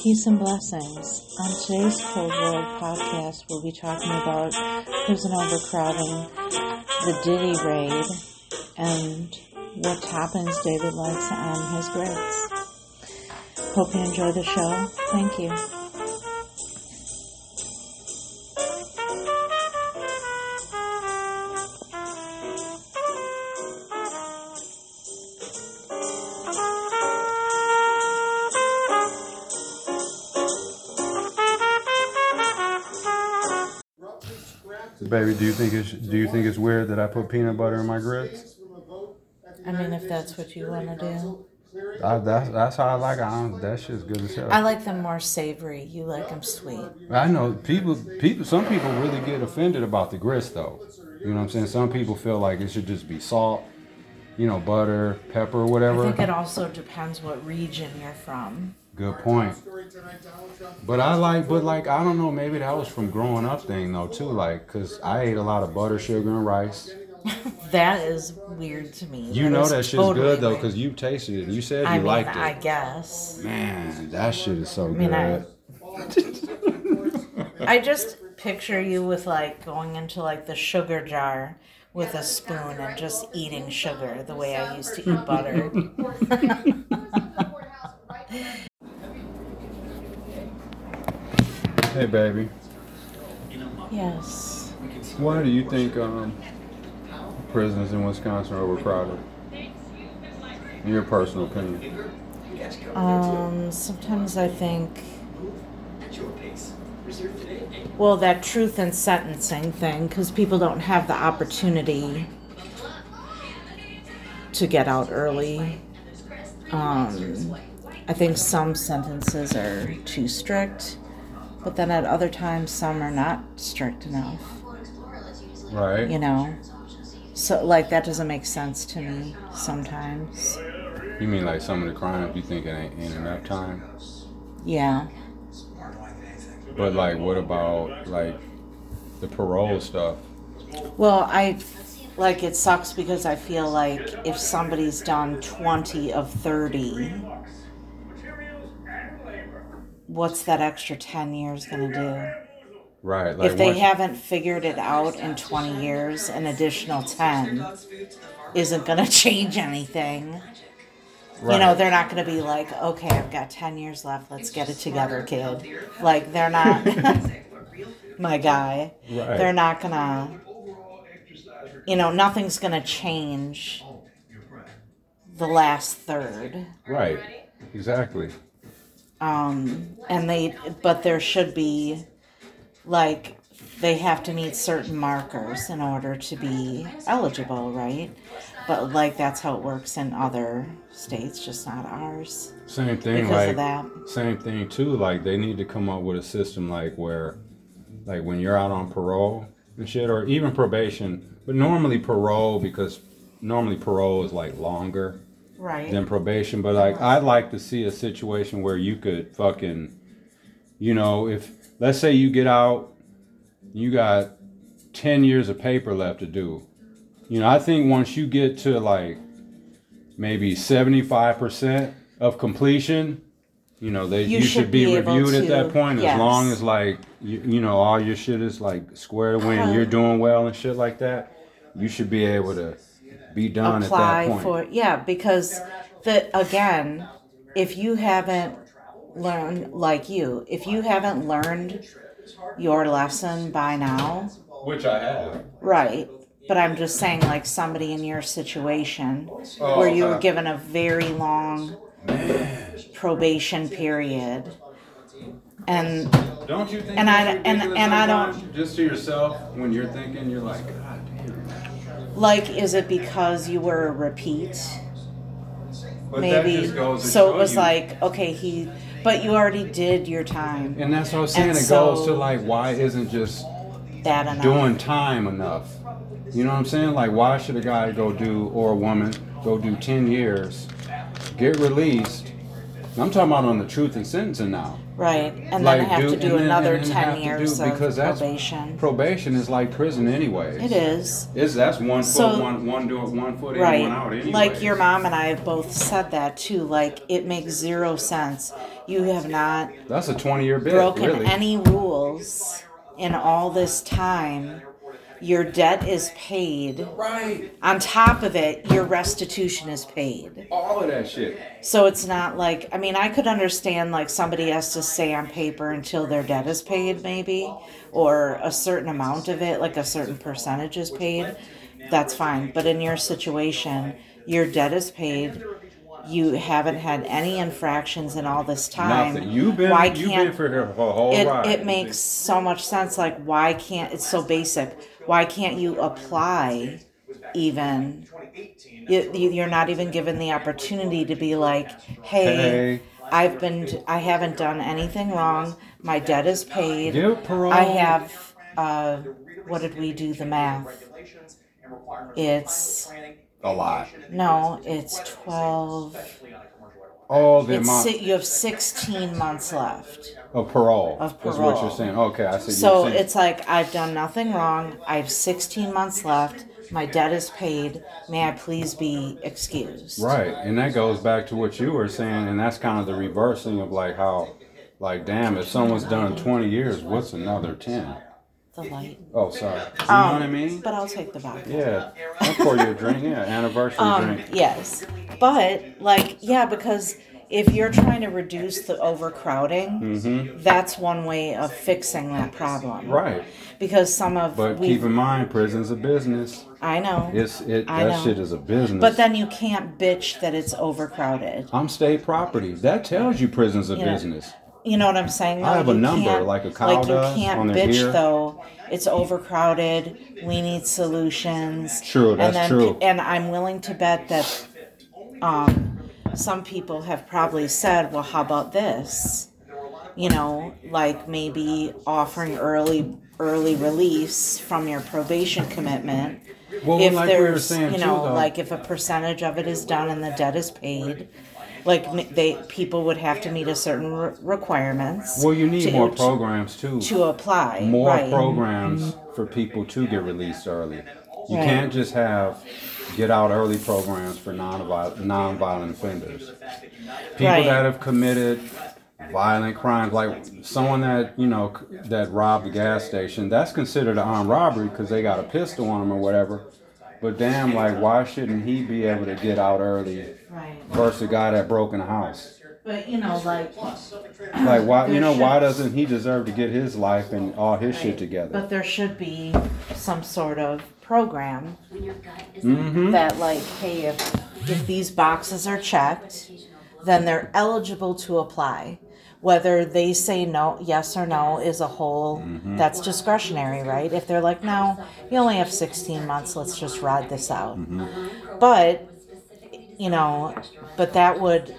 Peace and blessings. On today's Cold World podcast, we'll be talking about prison overcrowding, the Diddy raid, and what toppings David likes on his grits. Hope you enjoy the show. Thank you. Baby, do you think it's weird that I put peanut butter in my grits? I mean, if that's what you want to do. That's how I like it. That shit's good as hell. I like them more savory. You like them sweet. I know some people really get offended about the grits though. You know what I'm saying? Some people feel like it should just be salt, butter, pepper, or whatever. I think it also depends what region you're from. Good point. But I don't know, maybe that was from growing up thing though too, because I ate a lot of butter, sugar, and rice. That is weird to me. You know that shit's totally good though, because you tasted it. You said you liked it. I guess. Man, that shit is so good. I just picture you with going into the sugar jar with a spoon and just eating sugar the way I used to eat butter. Hey, baby. Yes. Why do you think prisons in Wisconsin are overcrowded? In your personal opinion. Sometimes I think, well, that truth in sentencing thing, because people don't have the opportunity to get out early. I think some sentences are too strict, but then at other times some are not strict enough. Right. So that doesn't make sense to me sometimes. You mean some of the crimes you think it ain't enough time? Yeah. But what about the parole stuff? Well, it sucks because I feel like if somebody's done 20 of 30, what's that extra 10 years going to do? Right. If they haven't figured it out in 20 years, an additional 10 isn't going to change anything. Right. They're not going to be okay, I've got 10 years left, let's get it together, kid. They're not, my guy. Right. They're not going to, nothing's going to change the last third. Right. Exactly. But there should be, they have to meet certain markers in order to be eligible, right? But, that's how it works in other states, just not ours. Same thing, because of that. Same thing, too, they need to come up with a system, where, when you're out on parole and shit, or even probation, but normally parole, because normally parole is, longer. Right. Than probation, but I'd like to see a situation where you could fucking, if let's say you get out, you got 10 years of paper left to do. I think once you get to maybe 75% of completion, you should be reviewed at that point. Yes. As long as all your shit is squared away and you're doing well and shit like that, you should be able to be done apply at that point. Because again, if you haven't learned if you haven't learned your lesson by now, which I have, right? But I'm just saying, somebody in your situation where you were given a very long probation period, and don't you think? And I don't. Just to yourself, when you're thinking, you're God damn. Is it because you were a repeat? But maybe. That just goes to so it was you. Okay, but you already did your time. And that's what I was saying. It goes to why isn't just that enough? Doing time enough? You know what I'm saying? Why should a guy or a woman go do 10 years, get released, I'm talking about on the truth and sentencing now. Right, and Like, then have to do and another then 10 have to years do, of because that's probation. Probation is like prison anyways. It is. That's one So- foot, one foot in, Right. one out anyway. Like your mom and I have both said that too. Like, it makes zero sense. You have not That's a 20-year bid, broken really. any rules in all this time. Your debt is paid. Right. On top of it, your restitution is paid. All of that shit. So it's not like, I mean, I could understand like somebody has to stay on paper until their debt is paid, maybe, or a certain amount of it, like a certain percentage is paid. That's fine. But in your situation, your debt is paid. You haven't had any infractions in all this time. Nothing. You've been for her whole ride. It makes so much sense. Like, why can't, it's so basic. Why can't you apply even? You're not even given the opportunity to be like, hey, I haven't done anything wrong. My debt is paid. Give parole. I have, what did we do the math? It's, a lot. no, it's 12. Oh, the amount You have 16 months left. of parole. Of Is what parole. you're saying. Okay, I see. So you're saying. it's like, I've done nothing wrong. I have 16 months left. My debt is paid. May I please be excused? Right, and that goes back to what you were saying, and that's kind of the reversing of like how, like, damn, if someone's done 20 years, what's another 10? The light. Oh, sorry. You know what I mean? But I'll take the vodka. Yeah, I'll pour you a drink. Yeah, anniversary drink. Yes. But, like, yeah, because if you're trying to reduce the overcrowding, that's one way of fixing that problem. Right. Because some of But keep in mind, prison's a business. I know. That know. shit is a business. But then you can't bitch that it's overcrowded. I'm state property. That tells you prison's a business. You know what I'm saying? I have a You number, can't- like a cow does you can't on their bitch ear. though. It's overcrowded. We need solutions. True, that's true. And I'm willing to bet that some people have probably said, well, how about this? You know, like maybe offering early release from your probation commitment. Well, If like we were there's, saying you too, know, though. like if a percentage of it is done and the debt is paid, like people would have to meet a certain requirements. Well, you need to- more programs too. to apply. More right. programs for people to get released early. You Right. can't just have get out early programs for non-violent offenders. People Right. that have committed violent crimes, like someone that, you know, that robbed a gas station, that's considered an armed robbery because they got a pistol on them or whatever. But damn, like, why shouldn't he be able to get out early Right. versus a guy that broke in a house? But you know, like Why, you know, There why should- doesn't he deserve to get his life and all his shit together? but there should be some sort of program Mm-hmm. that like, hey, if these boxes are checked, then they're eligible to apply. Whether they say no, yes or no is a whole, Mm-hmm. that's discretionary, right? If they're like, no, you only have 16 months, let's just ride this out. Mm-hmm. But, you know, but that would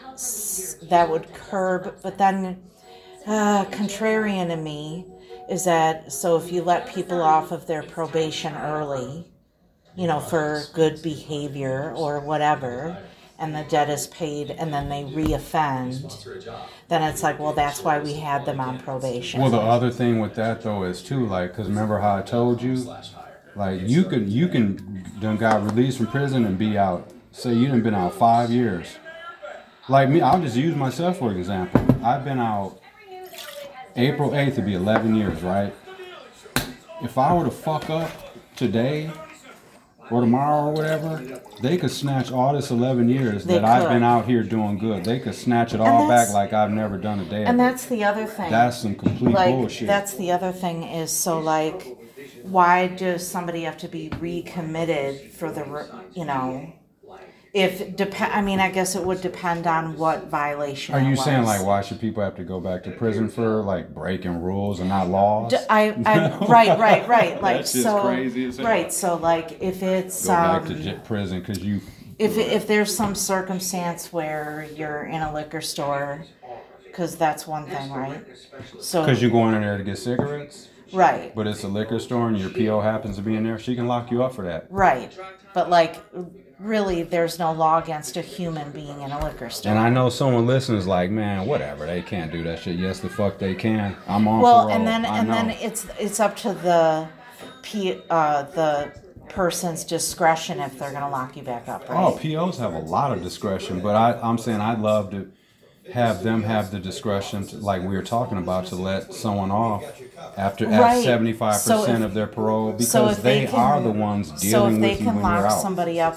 curb, but then contrarian to me is that, so if you let people off of their probation early, you know, for good behavior or whatever, and the debt is paid and then they reoffend, then it's like, well, that's why we had them on probation. Well, the other thing with that though is too, like, because remember how I told you, like, you can done got released from prison and be out. Say you done been out 5 years. Like me, I'll just use myself for example. I've been out April 8th to be 11 years, right? If I were to fuck up today or tomorrow or whatever, they could snatch all this 11 years They that I've could. been out here doing good. They could snatch it all back that's- like I've never done a day of and it. that's the other thing. That's some complete like, bullshit. that's the other thing is, so like, why does somebody have to be recommitted for the, you know, I mean, I guess it would depend on what violation Are it you was. saying like why should people have to go back to prison for like breaking rules and not laws? Right. Like, That's just so, crazy as hell. right. So like, if it's, Go back to prison because you. if there's some circumstance where you're in a liquor store, because that's one thing, right? So Because you're going in there to get cigarettes. Right. But it's a liquor store and your PO happens to be in there, she can lock you up for that. Right. But like, really, there's no law against a human being in a liquor store. And I know someone listening is like, man, whatever, they can't do that shit. Yes, the fuck they can. I'm on well, parole. and then it's up to the person's discretion if they're going to lock you back up, right? Oh, POs have a lot of discretion, but I'm saying I'd love to have them have the discretion, to, like we were talking about, to let someone off after at 75% of their parole, because they are the ones dealing with you when you're out. So if they can lock somebody up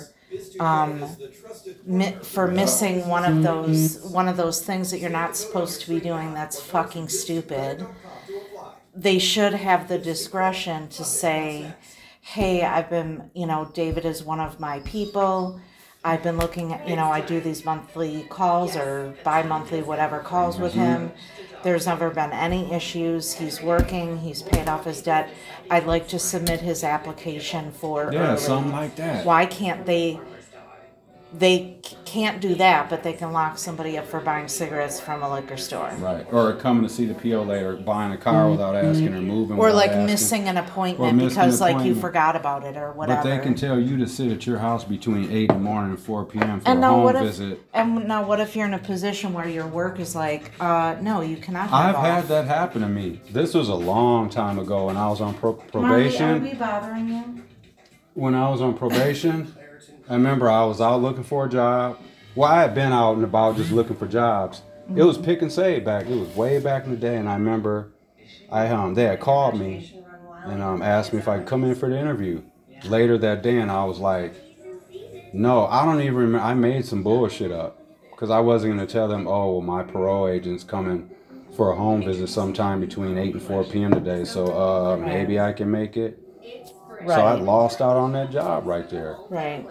for missing one of those things that you're not supposed to be doing, that's fucking stupid. They should have the discretion to say, hey, I've been, David is one of my people. I've been looking at, I do these monthly calls or bi-monthly whatever calls with him. There's never been any issues. He's working. He's paid off his debt. I'd like to submit his application for early. Something like that. Why can't they can't do that, but they can lock somebody up for buying cigarettes from a liquor store. Right. Or coming to see the PO later, buying a car without asking, or moving or like asking. missing an appointment because like you forgot about it or whatever. But they can tell you to sit at your house between 8 in the morning and 4 p.m. for a home visit. And now what if you're in a position where your work is like, no, you cannot have I've had that happen to me. This was a long time ago when I was on probation. Marley, are we bothering you? When I was on probation, I remember I was out looking for a job. Well, I had been out and about just looking for jobs. It was pick and save back. It was way back in the day, and I remember they had called me and asked me if I could come in for the interview later that day, and I was like, no, I don't even remember. I made some bullshit up because I wasn't going to tell them, oh, well, my parole agent's coming for a home visit sometime between 8 and 4 p.m. today, so maybe I can make it. Right. So I lost out on that job right there. Right.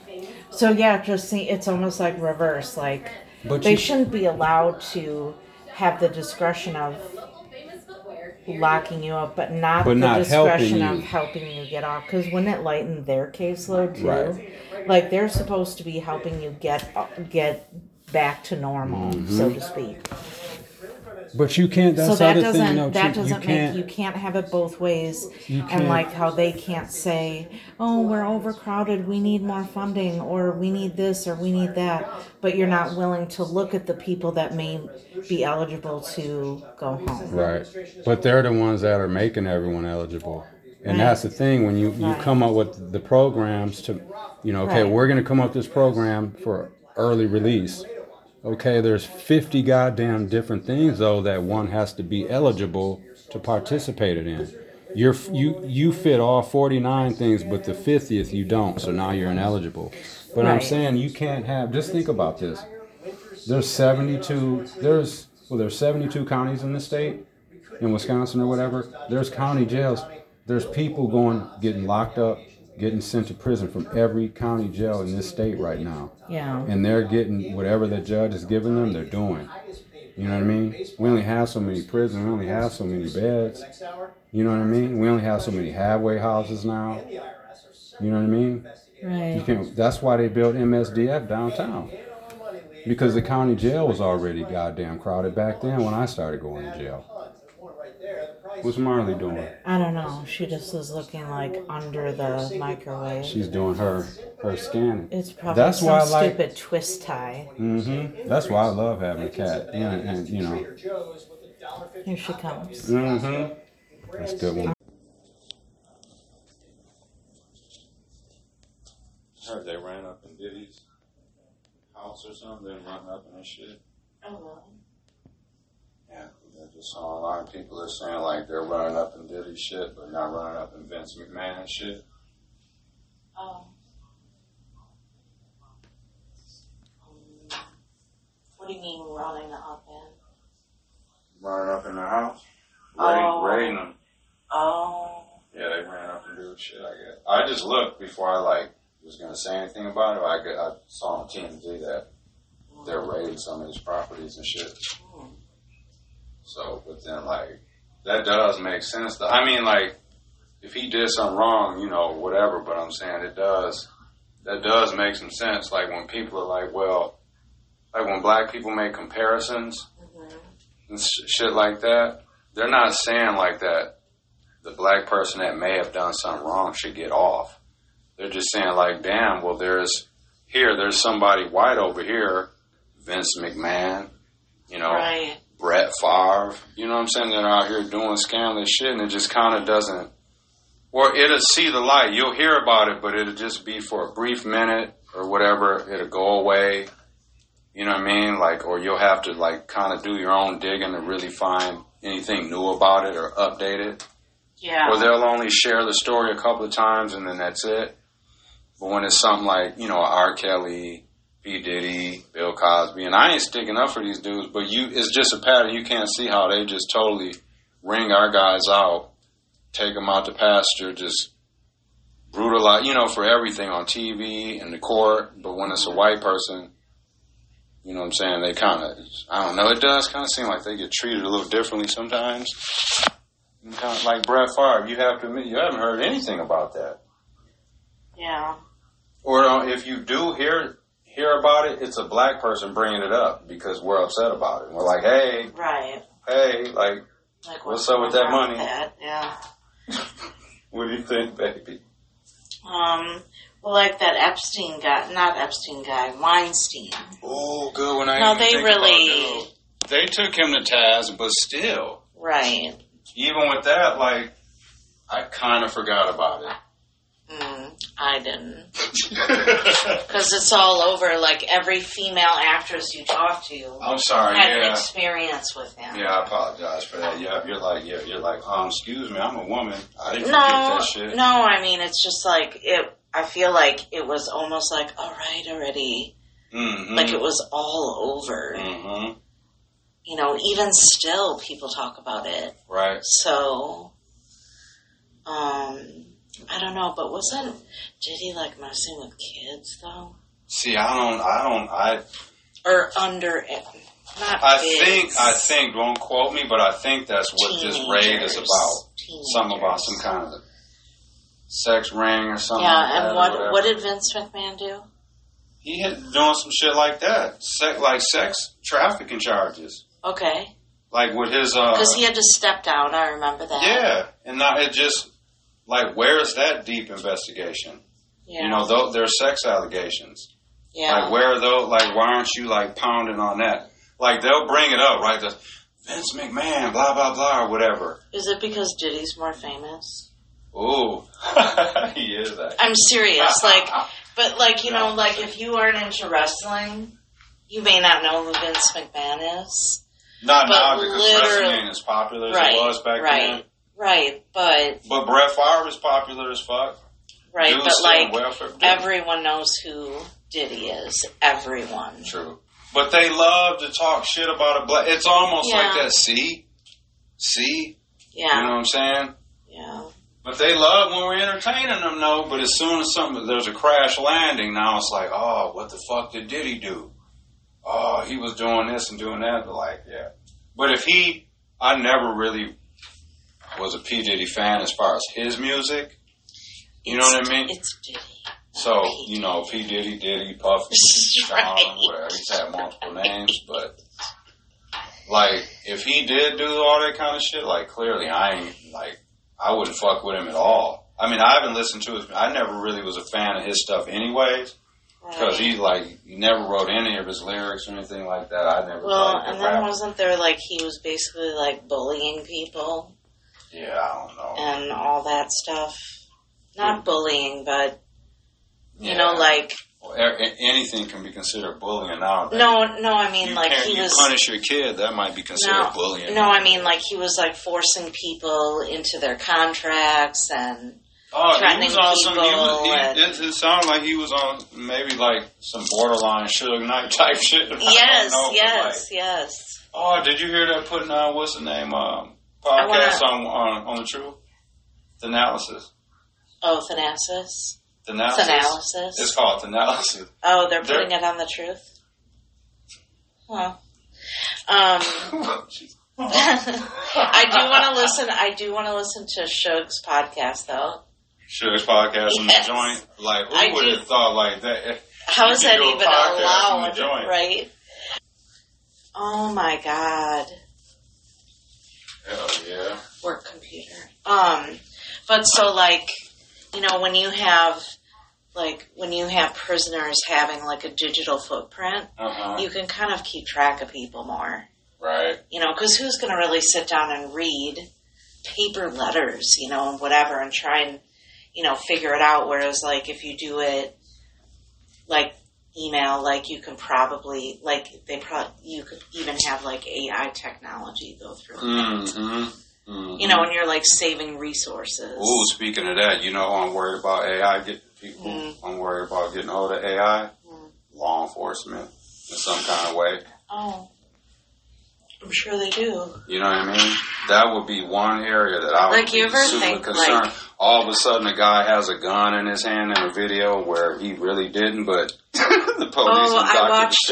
So yeah, just see, it's almost like reverse. Like they shouldn't be allowed to have the discretion of locking you up, but not the discretion of helping you get off. Because wouldn't it lighten their caseload too? Right. Like they're supposed to be helping you get back to normal, so to speak. But you can't. That's so that the doesn't. Thing, no, that doesn't make you can't have it both ways. And like how they can't say, "Oh, we're overcrowded. We need more funding, or we need this, or we need that." But you're not willing to look at the people that may be eligible to go home. Right. But they're the ones that are making everyone eligible. And that's the thing, when you come up with the programs to, okay, we're going to come up with this program for early release. Okay, there's 50 goddamn different things, though, that one has to be eligible to participate in. You fit all 49 things, but the 50th you don't, so now you're ineligible. But I'm saying you can't have, just think about this. There's 72 counties in the state, in Wisconsin or whatever. There's county jails. There's people getting locked up, getting sent to prison from every county jail in this state right now. Yeah. And they're getting whatever the judge is giving them, they're doing. You know what I mean? We only have so many prisons. We only have so many beds. You know what I mean? We only have so many halfway houses now. You know what I mean? Right. That's why they built MSDF downtown. Because the county jail was already goddamn crowded back then when I started going to jail. What's Marley doing? I don't know. She just is looking like under the microwave. She's doing her scanning. It's probably stupid twist tie. Mm-hmm. That's why I love having a cat. And Here she comes. Mm-hmm. That's a good one. I heard they ran up in Diddy's house or something. They run up in his shit. Oh, really? Yeah, I just saw a lot of people are saying like they're running up in Diddy's shit, but not running up in Vince McMahon's shit. Oh. What do you mean running up in? Running up in the house? Raiding them. Oh. Yeah, they ran up and do shit, I guess. I just looked before I was going to say anything about it. I saw on TMZ that they're raiding some of his properties and shit. So, but then, that does make sense. I mean, if he did something wrong, whatever, but I'm saying that does make some sense. Like, when people are when black people make comparisons and shit like that, they're not saying like that the black person that may have done something wrong should get off. They're just saying like, damn, well, there's somebody white over here, Vince McMahon, you know, right. Brett Favre, you know what I'm saying? They're out here doing scandalous shit, and it just kind of doesn't, or it'll see the light. You'll hear about it, but it'll just be for a brief minute or whatever. It'll go away. You know what I mean? Like, or you'll have to like kind of do your own digging to really find anything new about it or update it. Yeah. Or they'll only share the story a couple of times and then that's it. But when it's something like, you know, R. Kelly, P. Diddy, Bill Cosby, and I ain't sticking up for these dudes, but it's just a pattern. You can't see how they just totally ring our guys out, take them out to pasture, just brutalize, you know, for everything on TV and the court. But when it's a white person, you know what I'm saying, they kind of, I don't know, it does kind of seem like they get treated a little differently sometimes. Kind of like Brett Favre, you have to admit, you haven't heard anything about that. Yeah. Or if you do hear about it, it's a black person bringing it up because we're upset about it. We're like, hey, right. Hey, like what's up with that money? Yeah. What do you think, baby? Well, like that Epstein guy, not Epstein guy, Weinstein. Oh, good one. No, they really. They took him to task, but still. Right. Even with that, like, I kind of forgot about it. I didn't. Because it's all over. Like, every female actress you talk to I'm sorry, had an experience with him. Yeah, I apologize for that. Yeah, you're like, excuse me, I'm a woman. I didn't forget that shit. No, I mean, it's just like, I feel like it was almost like, all right, already. Mm-hmm. Like, it was all over. Mm-hmm. You know, even still, people talk about it. Right. So, I don't know, but did he like messing with kids though? See, or under, not I think, don't quote me, but I think that's what this raid is about. Something about some kind of sex ring or something. Yeah, like and that, what did Vince McMahon do? He had doing some shit like that, sex trafficking charges. Okay. Like with his, because he had to step down. I remember that. Yeah, and not it just. Like, where's that deep investigation? Yeah. You know, there's sex allegations. Yeah. Like, where are those? Like, why aren't you, like, pounding on that? Like, they'll bring it up, right? Vince McMahon, blah, blah, blah, or whatever. Is it because Diddy's more famous? Ooh. He is, actually. I'm serious. But, you know, like, if you aren't into wrestling, you may not know who Vince McMahon is. Not now, because wrestling ain't as popular as it was back then. Right, but Brett Favre is popular as fuck. Right, but like everyone knows who Diddy is. Everyone. True. But they love to talk shit about a black. It's almost like that. See. Yeah. You know what I'm saying? Yeah. But they love when we're entertaining them, though. But as soon as there's a crash landing, now it's like, oh, what the fuck did Diddy do? Oh, he was doing this and doing that. But like, yeah. But I never really was a P. Diddy fan as far as his music. You know what I mean? It's Diddy. So, you know, P. Diddy, Puffy, Sean, whatever. He's had multiple names, but, like, if he did do all that kind of shit, like, clearly I wouldn't fuck with him at all. I mean, I haven't listened to I never really was a fan of his stuff anyways, because he never wrote any of his lyrics or anything like that. I never and then wasn't there, like, he was basically, like, bullying people? Yeah, I don't know. And all that stuff. Not bullying, but, you know, like... Well, anything can be considered bullying now. No, I mean, like, he was... You punish your kid, that might be considered bullying. No, I mean, like, he was, like, forcing people into their contracts and threatening people. It sounded like he was on maybe, like, some borderline Suge Knight type shit. Yes. Oh, did you hear that putting on, what's the name, podcast on the Truth? Thanalysis. Oh, Thanasis? Thanalysis. It's called Thanalysis. Oh, they're putting it on the Truth? Huh. I do want to listen to Suge's podcast, though. Suge's podcast on the joint? Like, who would have thought like that? How is that even allowed, right? Oh, my God. Hell yeah. work computer. But so like, you know, when you have prisoners having like a digital footprint, you can kind of keep track of people more. Right. You know, because who's going to really sit down and read paper letters, you know, and whatever, and try and, you know, figure it out. Whereas, like, if you do it, like, email, like, you can probably, like, you could even have, like, AI technology go through it. You know, and you're, like, saving resources. Ooh, speaking of that, you know, I'm worried about AI getting people. I'm worried about getting hold of AI. Law enforcement in some kind of way. Oh. I'm sure they do. You know what I mean? That would be one area that I would like, you be ever super think, concerned. like, all of a sudden, a guy has a gun in his hand in a video where he really didn't, but the police I watched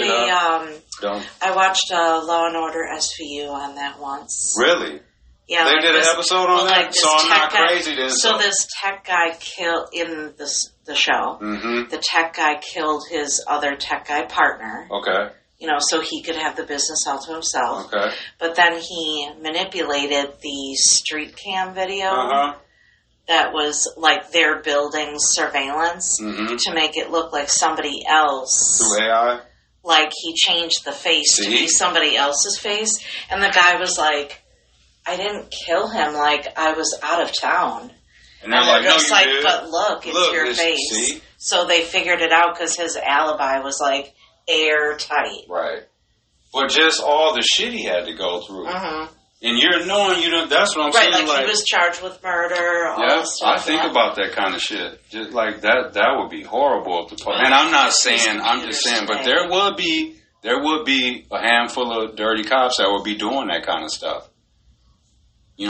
I watched Law and Order SVU on that once. Really? Yeah, they like did an episode on that, so I'm not crazy then. So this tech guy killed in the show. The tech guy killed his other tech guy partner. Okay. You know, so he could have the business all to himself. Okay. But then he manipulated the street cam video that was like their building surveillance to make it look like somebody else. Through AI? Like he changed the face to be somebody else's face. And the guy was like, I didn't kill him. Like, I was out of town. And they're like, just no, you did. But look, it's your face. See? So they figured it out because his alibi was like airtight. Right. But just all the shit he had to go through. And you're knowing, that's what I'm saying. Right, like he was charged with murder, all this stuff. I think about that kind of shit. Just like that would be horrible. And I'm not saying, I'm just saying, but there would be a handful of dirty cops that would be doing that kind of stuff. You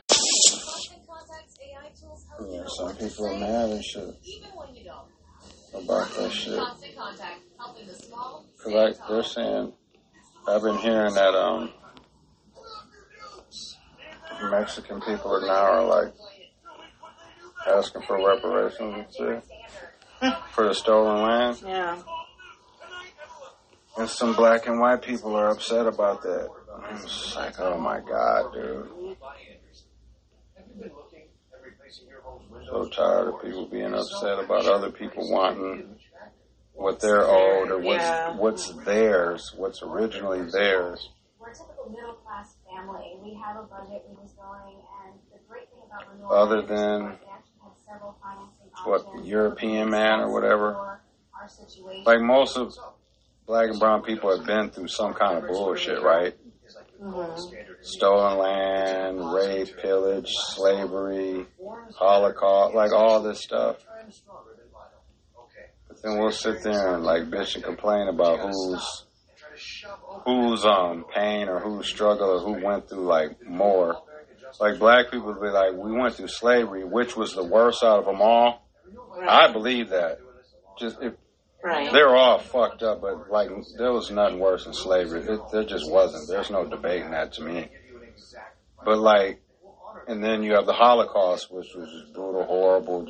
know? Yeah, some people are mad and shit about that shit. Cause like they're saying, I've been hearing that Mexican people now are like asking for reparations and shit for the stolen land. Yeah. And some black and white people are upset about that. I'm just like, oh my God, dude. So tired of people being upset about other people wanting what they're owed or what's theirs, what's originally theirs. We're a typical middle class family. We have a budget we was going, and the great thing about renewal other than what European man or whatever. Like most of black and brown people have been through some kind of bullshit, right? Stolen land, rape, pillage, slavery, Holocaust, like all this stuff. But then we'll sit there and like bitch and complain about who's pain or whose struggle or who went through like more. Like black people would be like, we went through slavery, which was the worst out of them all. I believe that. They're all fucked up, but like there was nothing worse than slavery. There just wasn't. There's no debating that to me. But like, and then you have the Holocaust, which was just brutal, horrible,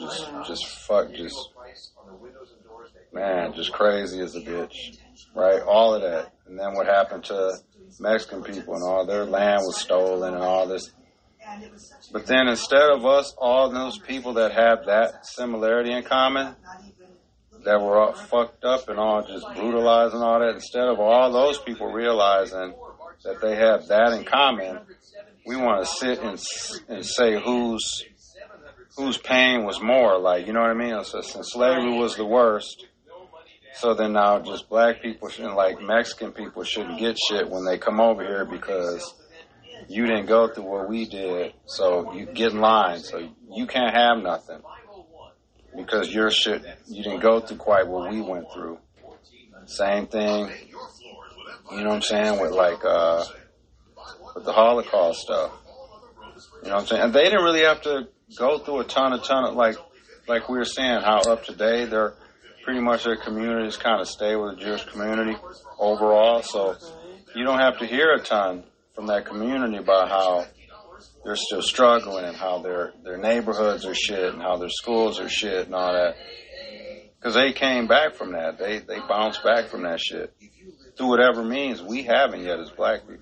just crazy as a bitch, right? All of that. And then what happened to Mexican people and all their land was stolen and all this. But then instead of us, all those people that have that similarity in common, that were all fucked up and all just brutalized and all that, instead of all those people realizing that they have that in common, we want to sit and say whose pain was more, like, you know what I mean? So since slavery was the worst, so then now just black people and like Mexican people shouldn't get shit when they come over here because you didn't go through what we did, so you get in line, so you can't have nothing. Because your shit, you didn't go through quite what we went through. Same thing, you know what I'm saying, with like, with the Holocaust stuff. You know what I'm saying? And they didn't really have to go through a ton of, like we were saying, how up to date, they're pretty much their communities kind of stay with the Jewish community overall. So you don't have to hear a ton from that community about how they're still struggling and how their neighborhoods are shit and how their schools are shit and all that. Because they came back from that. They bounced back from that shit. Through whatever means we haven't yet as black people.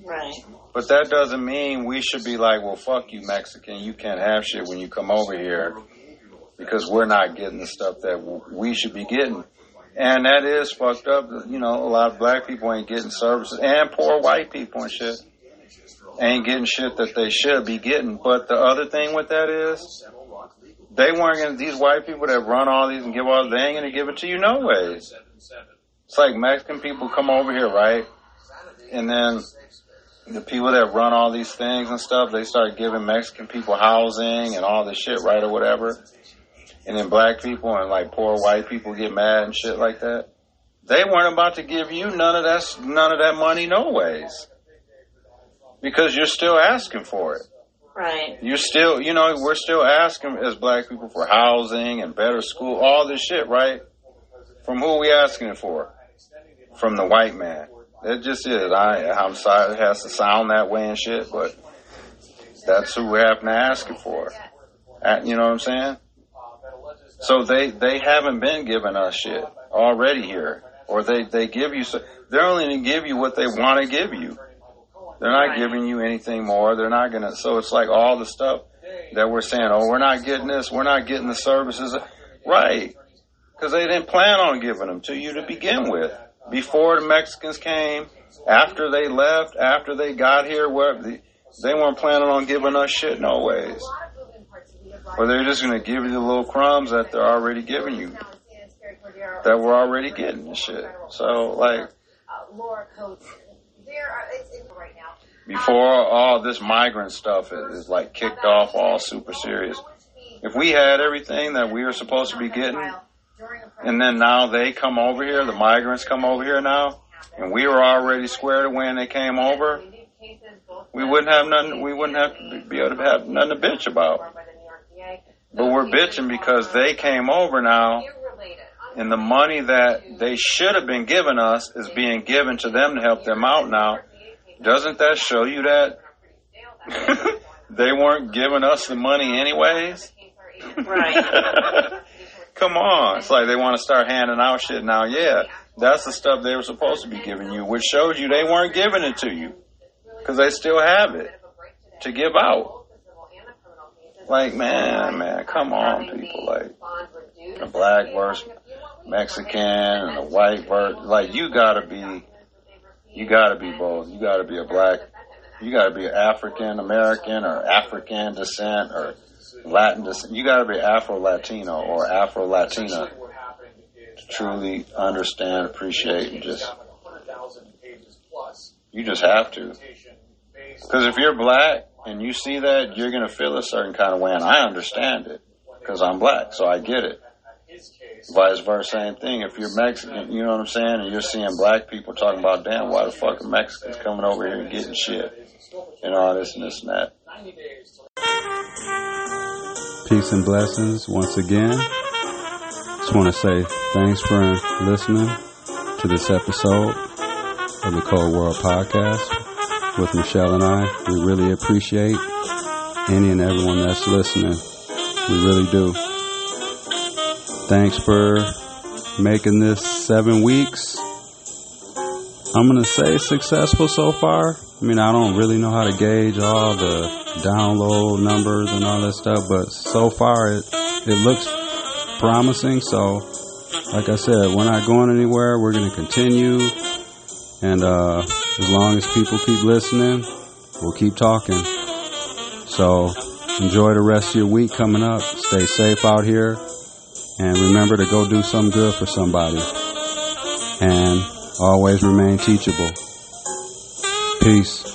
Right. But that doesn't mean we should be like, well, fuck you, Mexican. You can't have shit when you come over here because we're not getting the stuff that we should be getting. And that is fucked up. You know, a lot of black people ain't getting services, and poor white people and shit ain't getting shit that they should be getting. But the other thing with that is, they weren't going to, these white people that run all these and give all, they ain't going to give it to you no ways. It's like Mexican people come over here, right? And then the people that run all these things and stuff, they start giving Mexican people housing and all this shit, right, or whatever. And then black people and like poor white people get mad and shit like that. They weren't about to give you none of that money no ways. Because you're still asking for it. Right. You're still, you know, we're still asking as black people for housing and better school, all this shit, right? From who are we asking it for? From the white man. It just is. I'm sorry it has to sound that way and shit, but that's who we have to ask it for. You know what I'm saying? So they haven't been giving us shit already here. Or they give you, they're only going to give you what they want to give you. They're not giving you anything more. They're not going to, so it's like all the stuff that we're saying, oh, we're not getting this, we're not getting the services. Right. Because they didn't plan on giving them to you to begin with. Before the Mexicans came, after they left, after they got here, they weren't planning on giving us shit no ways. Or they're just going to give you the little crumbs that they're already giving you, that we're already getting and shit. So, like, before all this migrant stuff is like kicked off all super serious. If we had everything that we were supposed to be getting, and then now they come over here, the migrants come over here now, and we were already squared away when they came over, we wouldn't have nothing, we wouldn't have to be able to have nothing to bitch about. But we're bitching because they came over now, and the money that they should have been giving us is being given to them to help them out now. Doesn't that show you that they weren't giving us the money anyways? Right. Come on. It's like they want to start handing out shit now. Yeah, that's the stuff they were supposed to be giving you, which shows you they weren't giving it to you because they still have it to give out. Like, man, come on, people. Like, the black versus Mexican and the white versus, like, you gotta be both. You gotta be a black, you gotta be African American or African descent or Latin descent. You gotta be Afro-Latino or Afro-Latina to truly understand, appreciate, and you just have to. Because if you're black and you see that, you're going to feel a certain kind of way, and I understand it because I'm black, so I get it. Vice versa, same thing. If you're Mexican, you know what I'm saying, and you're seeing black people talking about, damn, why the fuck are Mexicans coming over here and getting shit and all this and this and that. Peace and blessings once again. Just want to say thanks for listening to this episode of the Cold World Podcast with Michelle and I. We really appreciate any and everyone that's listening. We really do. Thanks for making this 7 weeks. I'm going to say successful so far. I mean, I don't really know how to gauge all the download numbers and all that stuff, but so far it looks promising. So, like I said, we're not going anywhere. We're going to continue. And as long as people keep listening, we'll keep talking. So enjoy the rest of your week coming up. Stay safe out here. And remember to go do something good for somebody. And always remain teachable. Peace.